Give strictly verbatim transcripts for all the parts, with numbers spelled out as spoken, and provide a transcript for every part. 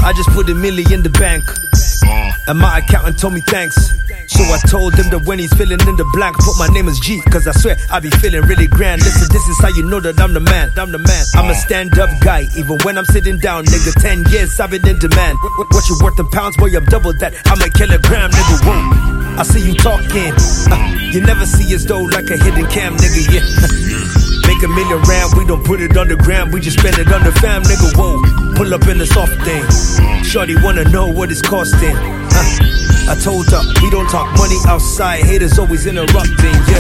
I just put a million in the bank, and my accountant told me thanks. So I told him that when he's filling in the blank, put my name as G, cause I swear I be feeling really grand. Listen, this is how you know that I'm the man, I'm the man. I'm a stand-up guy, even when I'm sitting down, nigga. Ten years I've been in demand. What, what you worth in pounds, boy, I'm double that. I'm a kilogram, nigga, whoa. I see you talking, uh, you never see us though like a hidden cam, nigga, yeah. Make a million rand, we don't put it on the gram, we just spend it on the fam, nigga, whoa. Pull up in the soft thing, shorty wanna know what it's costing, uh. I told her, we don't talk money outside, haters always interrupting, yeah.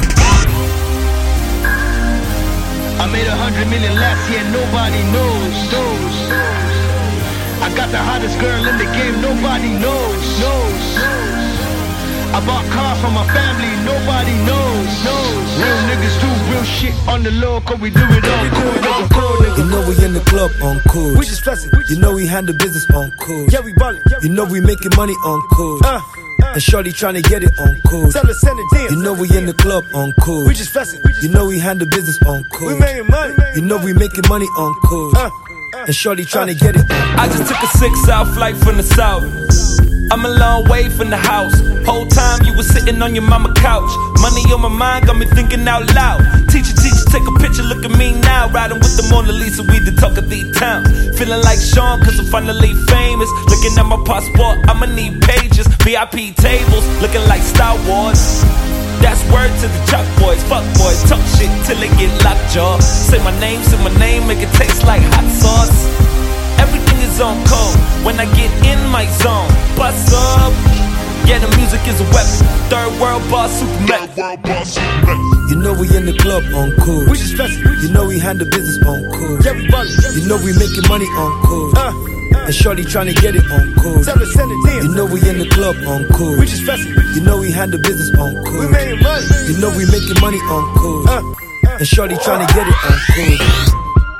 I made a hundred million last year, nobody knows, knows. I got the hottest girl in the game, nobody knows, knows. I bought cars for my family, nobody knows, knows. Real niggas do real shit on the low, cause we do it on cool. You know we in the club on cool. We just flexing. You know we handle business on cool. Yeah, we ballin'. You know we making money on cool. Uh, uh, and shorty tryna get it on cool. Tell her send it in. You know we in the club on cool. We just flexing. You know we handle business on cool. We making money. You know we making money on cool. Uh, uh, and shorty tryna get it on cool. I just took a six-hour flight from the south. I'm a long way from the house. Whole time you was sitting on your mama couch. Money on my mind got me thinking out loud. Teacher, teacher, take a picture, look at me now. Riding with the Mona Lisa, we the talk of the town. Feeling like Sean, cause I'm finally famous. Looking at my passport, I'ma need pages. V I P tables, looking like Star Wars. That's word to the chalk boys. Fuck boys, talk shit till they get lockjaw. Say my name, say my name, make it taste like hot sauce. Everything is on code when I get in my zone. Bust up, yeah, the music is a weapon. Third world boss, Superman. You know we in the club on cool. We just flexing. You know we handle business on cool. Yeah, we ballin'. You know we making money on cool. Uh, uh, and shorty tryna get it on cool. Tell her send it in. You know we in the club on cool. We just flexing. You know we handle business on cool. We making money. You know we making money on cool. Uh, uh, and shorty tryna get it on cool.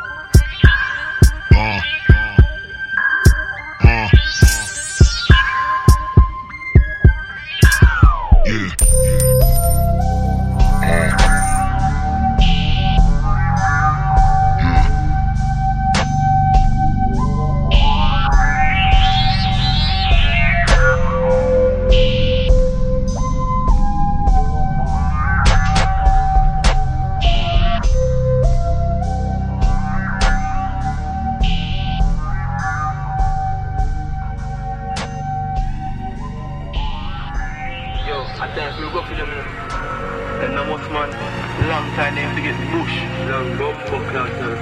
I dance real good for them, and no much man, long time they have to get the bush. Long bum, fuck long time.